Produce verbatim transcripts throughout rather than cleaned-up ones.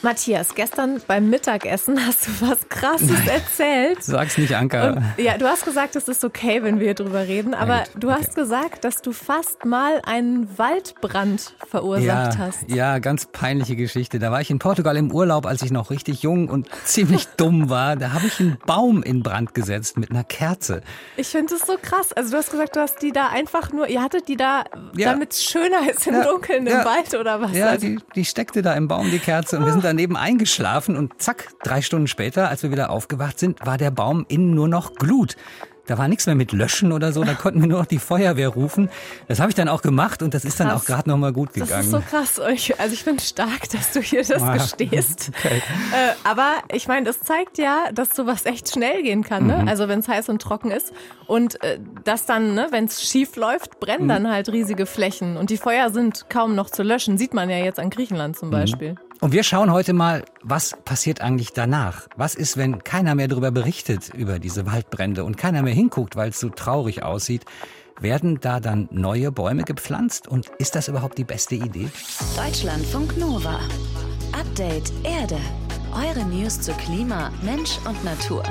Matthias, gestern beim Mittagessen hast du was Krasses erzählt. Sag's nicht, Anka. Und, ja, du hast gesagt, es ist okay, wenn wir drüber reden, aber du okay. hast gesagt, dass du fast mal einen Waldbrand verursacht ja, hast. Ja, ganz peinliche Geschichte. Da war ich in Portugal im Urlaub, als ich noch richtig jung und ziemlich dumm war. Da habe ich einen Baum in Brand gesetzt mit einer Kerze. Ich finde das so krass. Also du hast gesagt, du hast die da einfach nur, ihr hattet die da, ja. damit es schöner ist im ja. Dunkeln im ja. Wald oder was? Ja, also, die, die steckte da im Baum, die Kerze, und wir sind daneben eingeschlafen und zack, drei Stunden später, als wir wieder aufgewacht sind, war der Baum innen nur noch Glut. Da war nichts mehr mit Löschen oder so, da konnten wir nur noch die Feuerwehr rufen. Das habe ich dann auch gemacht und das ist krass. Dann auch gerade noch mal gut gegangen. Das ist so krass. Also ich finde es stark, dass du hier das ah, gestehst. Okay. Äh, aber ich meine, das zeigt ja, dass sowas echt schnell gehen kann. Ne? Mhm. Also wenn es heiß und trocken ist. Und äh, dass dann, ne, wenn es schief läuft, brennen mhm. dann halt riesige Flächen. Und die Feuer sind kaum noch zu löschen. Sieht man ja jetzt an Griechenland zum Beispiel. Mhm. Und wir schauen heute mal, was passiert eigentlich danach? Was ist, wenn keiner mehr darüber berichtet, über diese Waldbrände und keiner mehr hinguckt, weil es so traurig aussieht? Werden da dann neue Bäume gepflanzt? Und ist das überhaupt die beste Idee? Deutschlandfunk Nova. Update Erde. Eure News zu Klima, Mensch und Natur.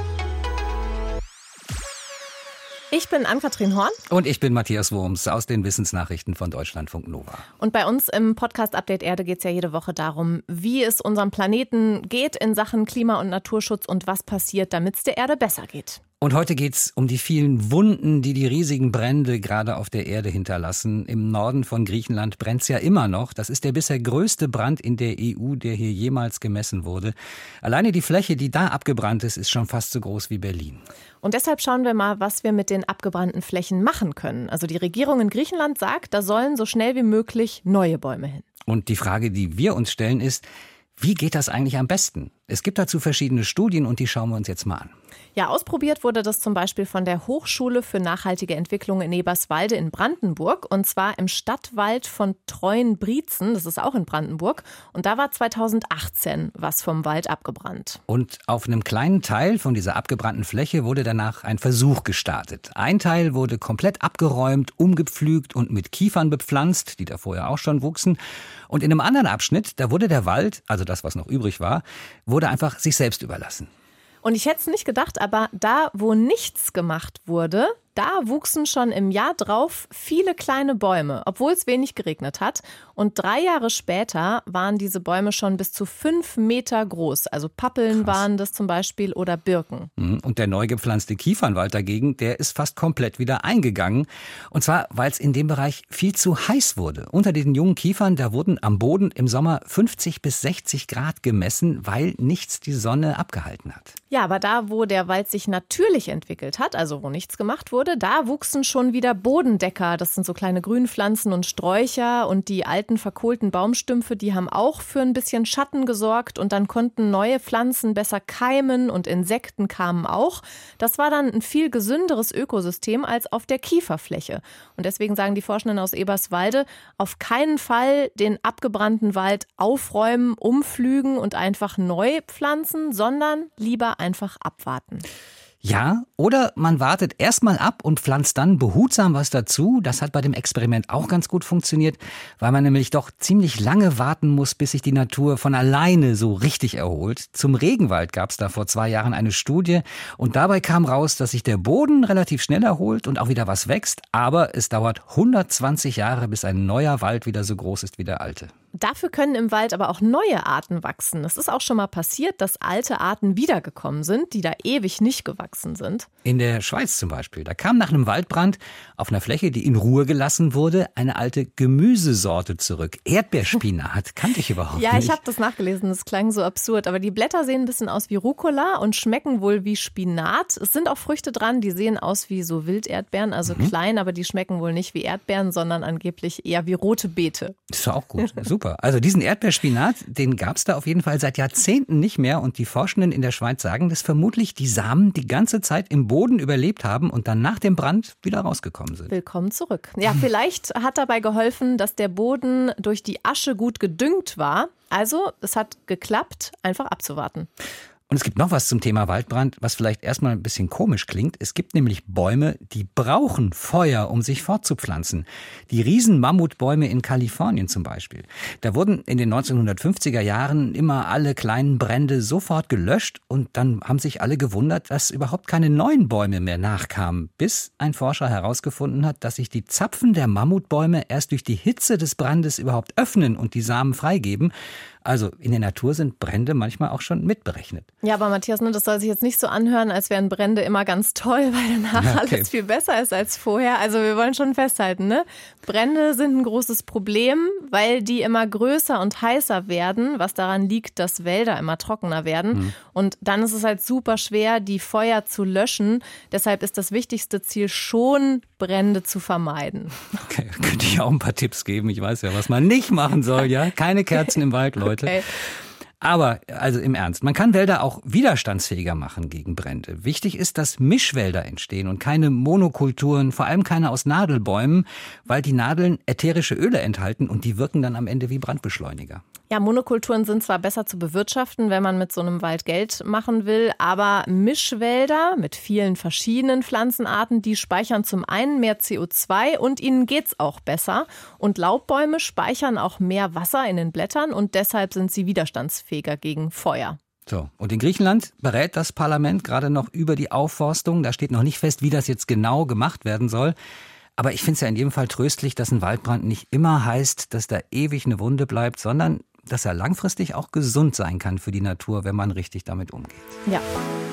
Ich bin Ann-Kathrin Horn. Und ich bin Matthias Wurms aus den Wissensnachrichten von Deutschlandfunk Nova. Und bei uns im Podcast Update Erde geht es ja jede Woche darum, wie es unserem Planeten geht in Sachen Klima- und Naturschutz und was passiert, damit es der Erde besser geht. Und heute geht's um die vielen Wunden, die die riesigen Brände gerade auf der Erde hinterlassen. Im Norden von Griechenland brennt's ja immer noch. Das ist der bisher größte Brand in der E U, der hier jemals gemessen wurde. Alleine die Fläche, die da abgebrannt ist, ist schon fast so groß wie Berlin. Und deshalb schauen wir mal, was wir mit den abgebrannten Flächen machen können. Also die Regierung in Griechenland sagt, da sollen so schnell wie möglich neue Bäume hin. Und die Frage, die wir uns stellen, ist, wie geht das eigentlich am besten? Es gibt dazu verschiedene Studien und die schauen wir uns jetzt mal an. Ja, ausprobiert wurde das zum Beispiel von der Hochschule für nachhaltige Entwicklung in Eberswalde in Brandenburg. Und zwar im Stadtwald von Treuenbrietzen, das ist auch in Brandenburg. Und da war zweitausendachtzehn was vom Wald abgebrannt. Und auf einem kleinen Teil von dieser abgebrannten Fläche wurde danach ein Versuch gestartet. Ein Teil wurde komplett abgeräumt, umgepflügt und mit Kiefern bepflanzt, die da vorher auch schon wuchsen. Und in einem anderen Abschnitt, da wurde der Wald, also das, was noch übrig war, wurde einfach sich selbst überlassen. Und ich hätte es nicht gedacht, aber da, wo nichts gemacht wurde, da wuchsen schon im Jahr drauf viele kleine Bäume, obwohl es wenig geregnet hat. Und drei Jahre später waren diese Bäume schon bis zu fünf Meter groß. Also Pappeln Krass. Waren das zum Beispiel oder Birken. Und der neu gepflanzte Kiefernwald dagegen, der ist fast komplett wieder eingegangen. Und zwar, weil es in dem Bereich viel zu heiß wurde. Unter den jungen Kiefern, da wurden am Boden im Sommer fünfzig bis sechzig Grad gemessen, weil nichts die Sonne abgehalten hat. Ja, aber da, wo der Wald sich natürlich entwickelt hat, also wo nichts gemacht wurde, da wuchsen schon wieder Bodendecker. Das sind so kleine Grünpflanzen und Sträucher. Und die alten verkohlten Baumstümpfe, die haben auch für ein bisschen Schatten gesorgt. Und dann konnten neue Pflanzen besser keimen und Insekten kamen auch. Das war dann ein viel gesünderes Ökosystem als auf der Kieferfläche. Und deswegen sagen die Forschenden aus Eberswalde, auf keinen Fall den abgebrannten Wald aufräumen, umpflügen und einfach neu pflanzen, sondern lieber einfach abwarten. Ja, oder man wartet erstmal ab und pflanzt dann behutsam was dazu. Das hat bei dem Experiment auch ganz gut funktioniert, weil man nämlich doch ziemlich lange warten muss, bis sich die Natur von alleine so richtig erholt. Zum Regenwald gab es da vor zwei Jahren eine Studie und dabei kam raus, dass sich der Boden relativ schnell erholt und auch wieder was wächst. Aber es dauert hundertzwanzig Jahre, bis ein neuer Wald wieder so groß ist wie der alte. Dafür können im Wald aber auch neue Arten wachsen. Es ist auch schon mal passiert, dass alte Arten wiedergekommen sind, die da ewig nicht gewachsen sind. In der Schweiz zum Beispiel. Da kam nach einem Waldbrand auf einer Fläche, die in Ruhe gelassen wurde, eine alte Gemüsesorte zurück. Erdbeerspinat. Kannte ich überhaupt ja, nicht. Ja, ich habe das nachgelesen. Das klang so absurd. Aber die Blätter sehen ein bisschen aus wie Rucola und schmecken wohl wie Spinat. Es sind auch Früchte dran, die sehen aus wie so Wilderdbeeren, also mhm. klein, aber die schmecken wohl nicht wie Erdbeeren, sondern angeblich eher wie rote Beete. Das ist auch gut. Super. Also diesen Erdbeerspinat, den gab es da auf jeden Fall seit Jahrzehnten nicht mehr. Und die Forschenden in der Schweiz sagen, dass vermutlich die Samen die ganze Zeit im Boden überlebt haben und dann nach dem Brand wieder rausgekommen sind. Willkommen zurück. Ja, vielleicht hat dabei geholfen, dass der Boden durch die Asche gut gedüngt war. Also es hat geklappt, einfach abzuwarten. Und es gibt noch was zum Thema Waldbrand, was vielleicht erstmal ein bisschen komisch klingt. Es gibt nämlich Bäume, die brauchen Feuer, um sich fortzupflanzen. Die Riesen-Mammutbäume in Kalifornien zum Beispiel. Da wurden in den neunzehnhundertfünfziger Jahren immer alle kleinen Brände sofort gelöscht und dann haben sich alle gewundert, dass überhaupt keine neuen Bäume mehr nachkamen, bis ein Forscher herausgefunden hat, dass sich die Zapfen der Mammutbäume erst durch die Hitze des Brandes überhaupt öffnen und die Samen freigeben. Also in der Natur sind Brände manchmal auch schon mitberechnet. Ja, aber Matthias, ne, das soll sich jetzt nicht so anhören, als wären Brände immer ganz toll, weil danach okay. alles viel besser ist als vorher. Also wir wollen schon festhalten, ne? Brände sind ein großes Problem, weil die immer größer und heißer werden, was daran liegt, dass Wälder immer trockener werden. Mhm. Und dann ist es halt super schwer, die Feuer zu löschen. Deshalb ist das wichtigste Ziel schon, Brände zu vermeiden. Okay, könnte ich auch ein paar Tipps geben. Ich weiß ja, was man nicht machen soll, ja? Keine Kerzen im Wald, Leute. Okay. Aber, also im Ernst, man kann Wälder auch widerstandsfähiger machen gegen Brände. Wichtig ist, dass Mischwälder entstehen und keine Monokulturen, vor allem keine aus Nadelbäumen, weil die Nadeln ätherische Öle enthalten und die wirken dann am Ende wie Brandbeschleuniger. Ja, Monokulturen sind zwar besser zu bewirtschaften, wenn man mit so einem Wald Geld machen will, aber Mischwälder mit vielen verschiedenen Pflanzenarten, die speichern zum einen mehr C O zwei und ihnen geht's auch besser. Und Laubbäume speichern auch mehr Wasser in den Blättern und deshalb sind sie widerstandsfähiger gegen Feuer. So, und in Griechenland berät das Parlament gerade noch über die Aufforstung. Da steht noch nicht fest, wie das jetzt genau gemacht werden soll. Aber ich finde es ja in jedem Fall tröstlich, dass ein Waldbrand nicht immer heißt, dass da ewig eine Wunde bleibt, sondern dass er langfristig auch gesund sein kann für die Natur, wenn man richtig damit umgeht. Ja.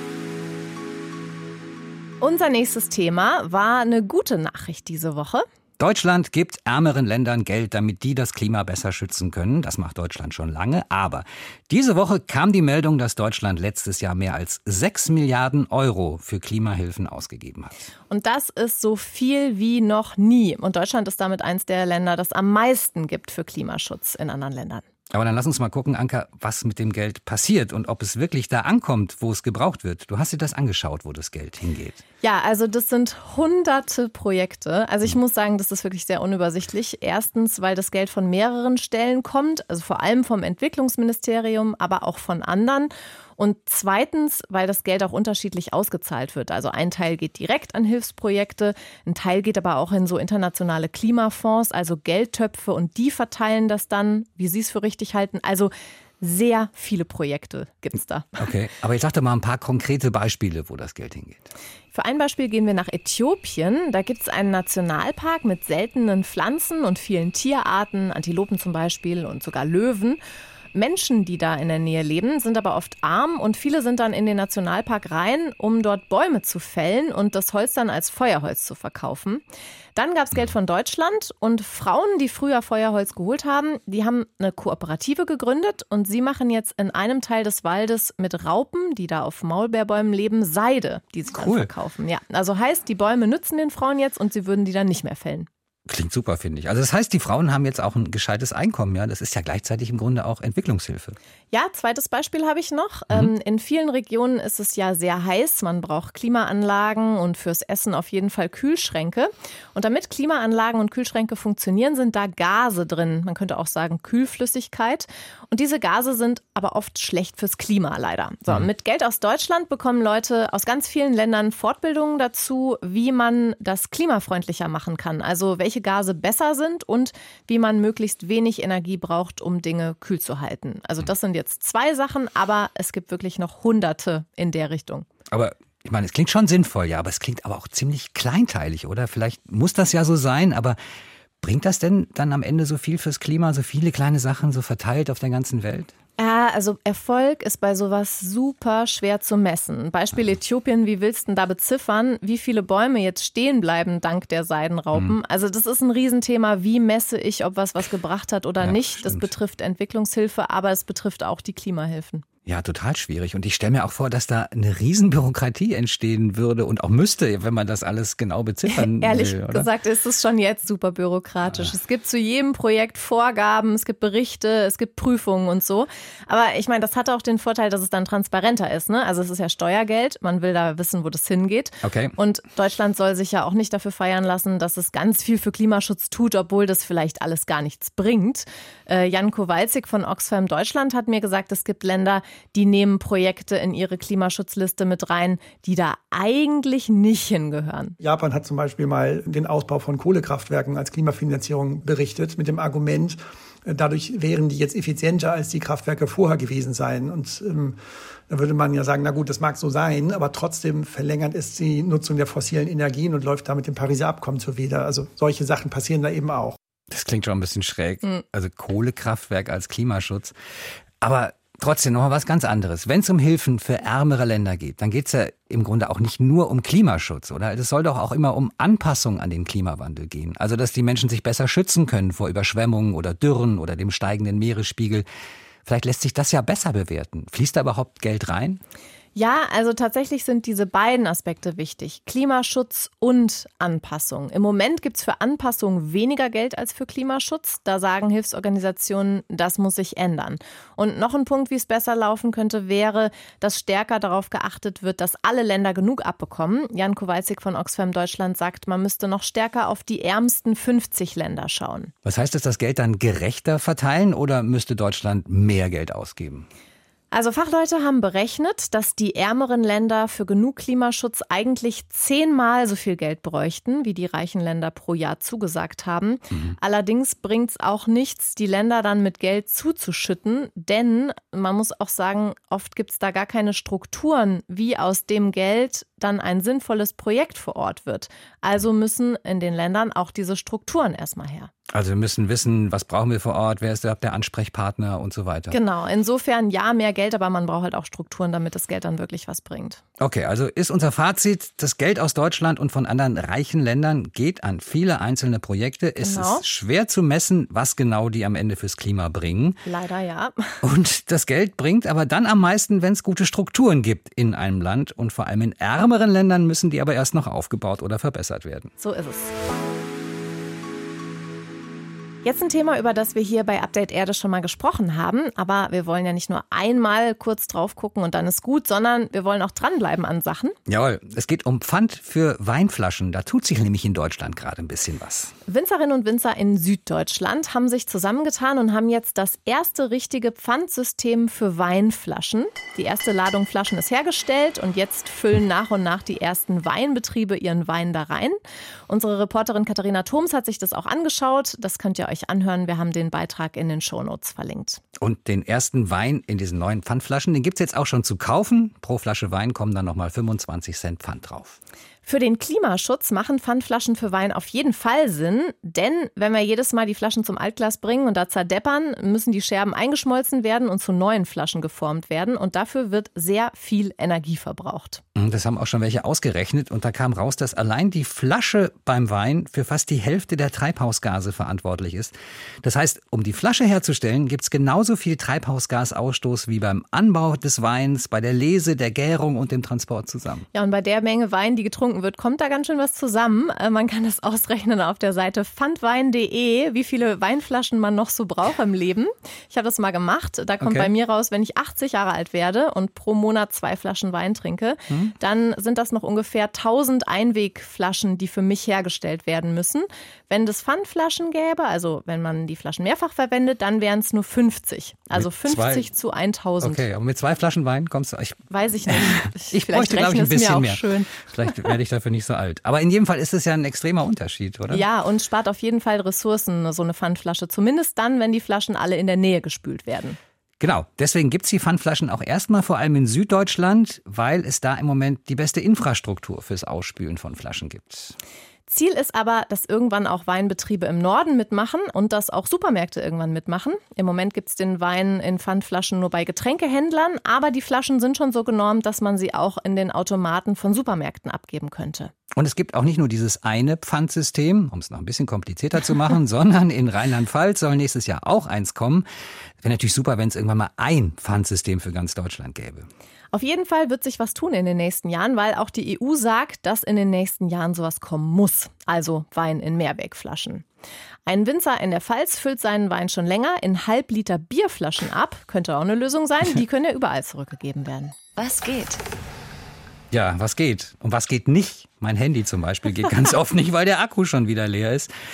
Unser nächstes Thema war eine gute Nachricht diese Woche. Deutschland gibt ärmeren Ländern Geld, damit die das Klima besser schützen können. Das macht Deutschland schon lange. Aber diese Woche kam die Meldung, dass Deutschland letztes Jahr mehr als sechs Milliarden Euro für Klimahilfen ausgegeben hat. Und das ist so viel wie noch nie. Und Deutschland ist damit eins der Länder, das am meisten gibt für Klimaschutz in anderen Ländern. Aber dann lass uns mal gucken, Anka, was mit dem Geld passiert und ob es wirklich da ankommt, wo es gebraucht wird. Du hast dir das angeschaut, wo das Geld hingeht. Ja, also das sind hunderte Projekte. Also ich muss sagen, das ist wirklich sehr unübersichtlich. Erstens, weil das Geld von mehreren Stellen kommt, also vor allem vom Entwicklungsministerium, aber auch von anderen. Und zweitens, weil das Geld auch unterschiedlich ausgezahlt wird. Also ein Teil geht direkt an Hilfsprojekte, ein Teil geht aber auch in so internationale Klimafonds, also Geldtöpfe, und die verteilen das dann, wie sie es für richtig halten. Also sehr viele Projekte gibt es da. Okay, aber ich sag doch mal ein paar konkrete Beispiele, wo das Geld hingeht. Für ein Beispiel gehen wir nach Äthiopien. Da gibt es einen Nationalpark mit seltenen Pflanzen und vielen Tierarten, Antilopen zum Beispiel und sogar Löwen. Menschen, die da in der Nähe leben, sind aber oft arm und viele sind dann in den Nationalpark rein, um dort Bäume zu fällen und das Holz dann als Feuerholz zu verkaufen. Dann gab es Geld von Deutschland und Frauen, die früher Feuerholz geholt haben, die haben eine Kooperative gegründet und sie machen jetzt in einem Teil des Waldes mit Raupen, die da auf Maulbeerbäumen leben, Seide, die sie dann verkaufen. Ja, also heißt, die Bäume nützen den Frauen jetzt und sie würden die dann nicht mehr fällen. Klingt super, finde ich. Also das heißt, die Frauen haben jetzt auch ein gescheites Einkommen, ja? Das ist ja gleichzeitig im Grunde auch Entwicklungshilfe. Ja, zweites Beispiel habe ich noch. Mhm. In vielen Regionen ist es ja sehr heiß. Man braucht Klimaanlagen und fürs Essen auf jeden Fall Kühlschränke. Und damit Klimaanlagen und Kühlschränke funktionieren, sind da Gase drin. Man könnte auch sagen Kühlflüssigkeit. Und diese Gase sind aber oft schlecht fürs Klima, leider. So, mhm. Mit Geld aus Deutschland bekommen Leute aus ganz vielen Ländern Fortbildungen dazu, wie man das klimafreundlicher machen kann. Also welche Gase besser sind und wie man möglichst wenig Energie braucht, um Dinge kühl zu halten. Also das sind jetzt zwei Sachen, aber es gibt wirklich noch Hunderte in der Richtung. Aber ich meine, es klingt schon sinnvoll, ja, aber es klingt aber auch ziemlich kleinteilig, oder? Vielleicht muss das ja so sein, aber bringt das denn dann am Ende so viel fürs Klima, so viele kleine Sachen so verteilt auf der ganzen Welt? Ja, also Erfolg ist bei sowas super schwer zu messen. Beispiel Äthiopien, wie willst du denn da beziffern, wie viele Bäume jetzt stehen bleiben dank der Seidenraupen? Mhm. Also das ist ein Riesenthema, wie messe ich, ob was was gebracht hat oder ja, nicht. Stimmt. Das betrifft Entwicklungshilfe, aber es betrifft auch die Klimahilfen. Ja, total schwierig. Und ich stelle mir auch vor, dass da eine Riesenbürokratie entstehen würde und auch müsste, wenn man das alles genau beziffern Ehrlich will. Ehrlich gesagt ist es schon jetzt super bürokratisch. Ah. Es gibt zu jedem Projekt Vorgaben, es gibt Berichte, es gibt Prüfungen und so. Aber ich meine, das hat auch den Vorteil, dass es dann transparenter ist, ne? Also es ist ja Steuergeld, man will da wissen, wo das hingeht. Okay. Und Deutschland soll sich ja auch nicht dafür feiern lassen, dass es ganz viel für Klimaschutz tut, obwohl das vielleicht alles gar nichts bringt. Äh, Jan Kowalczyk von Oxfam Deutschland hat mir gesagt, es gibt Länder, die nehmen Projekte in ihre Klimaschutzliste mit rein, die da eigentlich nicht hingehören. Japan hat zum Beispiel mal den Ausbau von Kohlekraftwerken als Klimafinanzierung berichtet, mit dem Argument, dadurch wären die jetzt effizienter als die Kraftwerke vorher gewesen sein. Und ähm, da würde man ja sagen, na gut, das mag so sein, aber trotzdem verlängert es die Nutzung der fossilen Energien und läuft damit dem Pariser Abkommen zuwider. Also solche Sachen passieren da eben auch. Das klingt schon ein bisschen schräg. Also Kohlekraftwerk als Klimaschutz. Aber trotzdem noch mal was ganz anderes. Wenn es um Hilfen für ärmere Länder geht, dann geht es ja im Grunde auch nicht nur um Klimaschutz, oder? Es soll doch auch immer um Anpassung an den Klimawandel gehen. Also, dass die Menschen sich besser schützen können vor Überschwemmungen oder Dürren oder dem steigenden Meeresspiegel. Vielleicht lässt sich das ja besser bewerten. Fließt da überhaupt Geld rein? Ja, also tatsächlich sind diese beiden Aspekte wichtig. Klimaschutz und Anpassung. Im Moment gibt es für Anpassung weniger Geld als für Klimaschutz. Da sagen Hilfsorganisationen, das muss sich ändern. Und noch ein Punkt, wie es besser laufen könnte, wäre, dass stärker darauf geachtet wird, dass alle Länder genug abbekommen. Jan Kowalczyk von Oxfam Deutschland sagt, man müsste noch stärker auf die ärmsten fünfzig Länder schauen. Was heißt das, das Geld dann gerechter verteilen oder müsste Deutschland mehr Geld ausgeben? Also Fachleute haben berechnet, dass die ärmeren Länder für genug Klimaschutz eigentlich zehnmal so viel Geld bräuchten, wie die reichen Länder pro Jahr zugesagt haben. Mhm. Allerdings bringt es auch nichts, die Länder dann mit Geld zuzuschütten, denn man muss auch sagen, oft gibt es da gar keine Strukturen, wie aus dem Geld dann ein sinnvolles Projekt vor Ort wird. Also müssen in den Ländern auch diese Strukturen erstmal her. Also wir müssen wissen, was brauchen wir vor Ort, wer ist überhaupt der Ansprechpartner und so weiter. Genau, insofern ja, mehr Geld, aber man braucht halt auch Strukturen, damit das Geld dann wirklich was bringt. Okay, also ist unser Fazit, das Geld aus Deutschland und von anderen reichen Ländern geht an viele einzelne Projekte. Es Genau. ist schwer zu messen, was genau die am Ende fürs Klima bringen. Leider ja. Und das Geld bringt aber dann am meisten, wenn es gute Strukturen gibt in einem Land. Und vor allem in ärmeren Ländern müssen die aber erst noch aufgebaut oder verbessert werden. So ist es. Jetzt ein Thema, über das wir hier bei Update Erde schon mal gesprochen haben. Aber wir wollen ja nicht nur einmal kurz drauf gucken und dann ist gut, sondern wir wollen auch dranbleiben an Sachen. Jawohl, es geht um Pfand für Weinflaschen. Da tut sich nämlich in Deutschland gerade ein bisschen was. Winzerinnen und Winzer in Süddeutschland haben sich zusammengetan und haben jetzt das erste richtige Pfandsystem für Weinflaschen. Die erste Ladung Flaschen ist hergestellt und jetzt füllen nach und nach die ersten Weinbetriebe ihren Wein da rein. Unsere Reporterin Katharina Thoms hat sich das auch angeschaut. Das könnt ihr euch anhören. Wir haben den Beitrag in den Shownotes verlinkt. Und den ersten Wein in diesen neuen Pfandflaschen, den gibt es jetzt auch schon zu kaufen. Pro Flasche Wein kommen dann nochmal fünfundzwanzig Cent Pfand drauf. Für den Klimaschutz machen Pfandflaschen für Wein auf jeden Fall Sinn, denn wenn wir jedes Mal die Flaschen zum Altglas bringen und da zerdeppern, müssen die Scherben eingeschmolzen werden und zu neuen Flaschen geformt werden und dafür wird sehr viel Energie verbraucht. Das haben auch schon welche ausgerechnet und da kam raus, dass allein die Flasche beim Wein für fast die Hälfte der Treibhausgase verantwortlich ist. Das heißt, um die Flasche herzustellen, gibt es genauso viel Treibhausgasausstoß wie beim Anbau des Weins, bei der Lese, der Gärung und dem Transport zusammen. Ja, und bei der Menge Wein, die getrunken wird, kommt da ganz schön was zusammen. Man kann das ausrechnen auf der Seite pfandwein punkt de, wie viele Weinflaschen man noch so braucht im Leben. Ich habe das mal gemacht. Da kommt Okay. bei mir raus, wenn ich achtzig Jahre alt werde und pro Monat zwei Flaschen Wein trinke, hm. dann sind das noch ungefähr tausend Einwegflaschen, die für mich hergestellt werden müssen. Wenn es Pfandflaschen gäbe, also wenn man die Flaschen mehrfach verwendet, dann wären es nur fünfzig. Also Mit fünfzig zwei- zu tausend. Okay, aber mit zwei Flaschen Wein kommst du... Ich, Weiß ich nicht. ich Vielleicht bräuchte, glaube ich, rechne ein es mir bisschen auch mehr. schön. Vielleicht werde ich dafür nicht so alt. Aber in jedem Fall ist es ja ein extremer Unterschied, oder? Ja, und spart auf jeden Fall Ressourcen, so eine Pfandflasche. Zumindest dann, wenn die Flaschen alle in der Nähe gespült werden. Genau, deswegen gibt es die Pfandflaschen auch erstmal vor allem in Süddeutschland, weil es da im Moment die beste Infrastruktur fürs Ausspülen von Flaschen gibt. Ziel ist aber, dass irgendwann auch Weinbetriebe im Norden mitmachen und dass auch Supermärkte irgendwann mitmachen. Im Moment gibt es den Wein in Pfandflaschen nur bei Getränkehändlern, aber die Flaschen sind schon so genormt, dass man sie auch in den Automaten von Supermärkten abgeben könnte. Und es gibt auch nicht nur dieses eine Pfandsystem, um es noch ein bisschen komplizierter zu machen, sondern in Rheinland-Pfalz soll nächstes Jahr auch eins kommen. Wäre natürlich super, wenn es irgendwann mal ein Pfandsystem für ganz Deutschland gäbe. Auf jeden Fall wird sich was tun in den nächsten Jahren, weil auch die E U sagt, dass in den nächsten Jahren sowas kommen muss. Also Wein in Mehrwegflaschen. Ein Winzer in der Pfalz füllt seinen Wein schon länger in Halbliter Bierflaschen ab. Könnte auch eine Lösung sein. Die können ja überall zurückgegeben werden. Was geht? Ja, was geht? Und was geht nicht? Mein Handy zum Beispiel geht ganz oft nicht, weil der Akku schon wieder leer ist.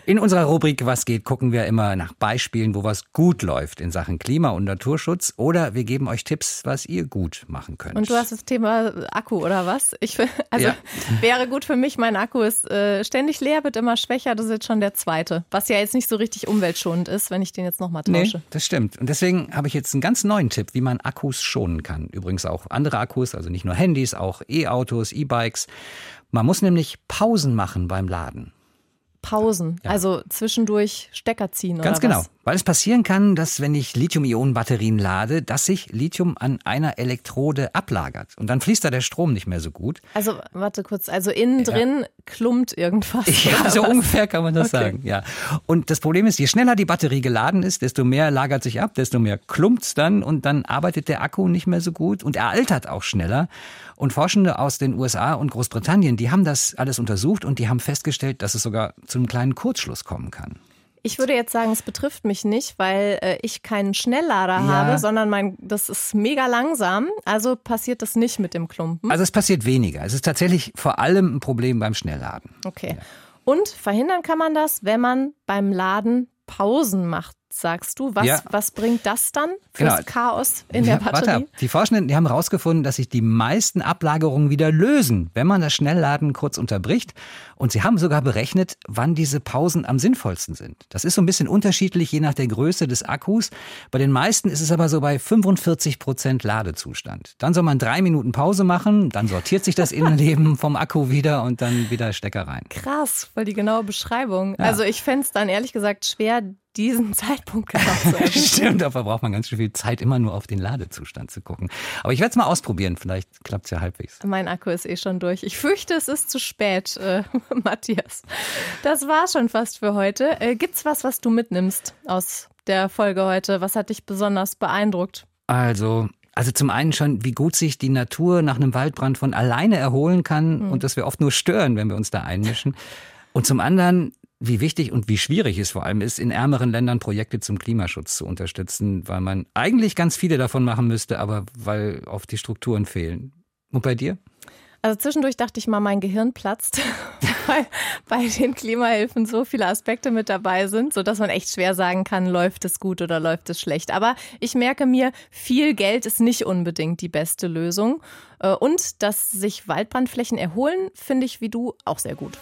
In unserer Rubrik Was geht, gucken wir immer nach Beispielen, wo was gut läuft in Sachen Klima- und Naturschutz. Oder wir geben euch Tipps, was ihr gut machen könnt. Und du hast das Thema Akku, oder was? Ich, also ja. Wäre gut für mich, mein Akku ist äh, ständig leer, wird immer schwächer. Das ist jetzt schon der zweite. Was ja jetzt nicht so richtig umweltschonend ist, wenn ich den jetzt nochmal tausche. Nee, das stimmt. Und deswegen habe ich jetzt einen ganz neuen Tipp, wie man Akkus schonen kann. Übrigens auch andere Akkus, also nicht nur Handys, auch E-Autos, E-Bikes. Man muss nämlich Pausen machen beim Laden. Pausen, ja. Also zwischendurch Stecker ziehen, Ganz oder was? genau, weil es passieren kann, dass wenn ich Lithium-Ionen-Batterien lade, dass sich Lithium an einer Elektrode ablagert. Und dann fließt da der Strom nicht mehr so gut. Also, warte kurz, also innen ja. drin klumpt irgendwas. Ja, so was? ungefähr kann man das okay. sagen. Ja. Und das Problem ist, je schneller die Batterie geladen ist, desto mehr lagert sich ab, desto mehr klumpt's dann und dann arbeitet der Akku nicht mehr so gut und er altert auch schneller. Und Forschende aus den U S A und Großbritannien, die haben das alles untersucht und die haben festgestellt, dass es sogar zu einem kleinen Kurzschluss kommen kann. Ich würde jetzt sagen, es betrifft mich nicht, weil äh, ich keinen Schnelllader ja. habe, sondern mein, das ist mega langsam. Also passiert das nicht mit dem Klumpen. Also es passiert weniger. Es ist tatsächlich vor allem ein Problem beim Schnellladen. Okay. Ja. Und verhindern kann man das, wenn man beim Laden Pausen macht, sagst du. Was, ja. was bringt das dann fürs genau. Chaos in der Batterie? Warte ab. Die Forschenden die haben herausgefunden, dass sich die meisten Ablagerungen wieder lösen, wenn man das Schnellladen kurz unterbricht. Und sie haben sogar berechnet, wann diese Pausen am sinnvollsten sind. Das ist so ein bisschen unterschiedlich, je nach der Größe des Akkus. Bei den meisten ist es aber so bei fünfundvierzig Prozent Ladezustand. Dann soll man drei Minuten Pause machen, dann sortiert sich das Innenleben vom Akku wieder und dann wieder Stecker rein. Krass, voll die genaue Beschreibung. Ja. Also ich fände es dann ehrlich gesagt schwer, diesen Zeitpunkt genau zu erwischen. Stimmt, dafür braucht man ganz schön viel Zeit, immer nur auf den Ladezustand zu gucken. Aber ich werde es mal ausprobieren, vielleicht klappt es ja halbwegs. Mein Akku ist eh schon durch. Ich fürchte, es ist zu spät, äh, Matthias. Das war schon fast für heute. Äh, gibt's was, was du mitnimmst aus der Folge heute? Was hat dich besonders beeindruckt? Also... Also zum einen schon, wie gut sich die Natur nach einem Waldbrand von alleine erholen kann mhm. und dass wir oft nur stören, wenn wir uns da einmischen. Und zum anderen, wie wichtig und wie schwierig es vor allem ist, in ärmeren Ländern Projekte zum Klimaschutz zu unterstützen, weil man eigentlich ganz viele davon machen müsste, aber weil oft die Strukturen fehlen. Und bei dir? Also zwischendurch dachte ich mal, mein Gehirn platzt, weil bei den Klimahilfen so viele Aspekte mit dabei sind, sodass man echt schwer sagen kann, läuft es gut oder läuft es schlecht. Aber ich merke mir, viel Geld ist nicht unbedingt die beste Lösung. Und dass sich Waldbrandflächen erholen, finde ich wie du auch sehr gut.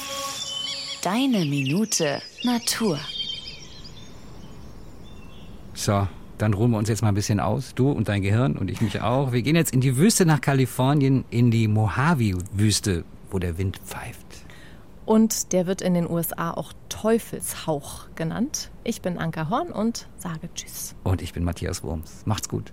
Deine Minute Natur. So. Dann ruhen wir uns jetzt mal ein bisschen aus, du und dein Gehirn und ich mich auch. Wir gehen jetzt in die Wüste nach Kalifornien, in die Mojave-Wüste, wo der Wind pfeift. Und der wird in den U S A auch Teufelshauch genannt. Ich bin Anka Horn und sage Tschüss. Und ich bin Matthias Wurms. Macht's gut.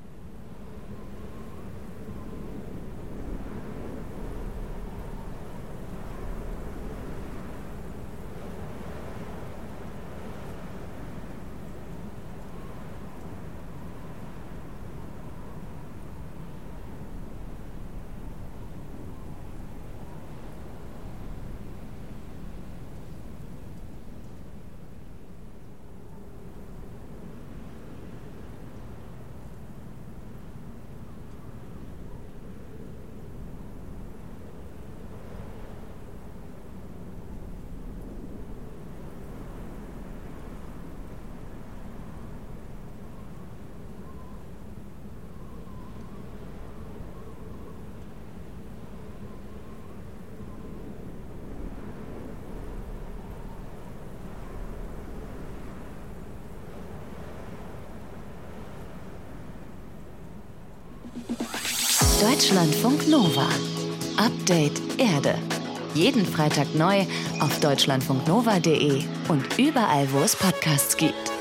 Deutschlandfunk Nova. Update Erde. Jeden Freitag neu auf deutschlandfunknova punkt de und überall, wo es Podcasts gibt.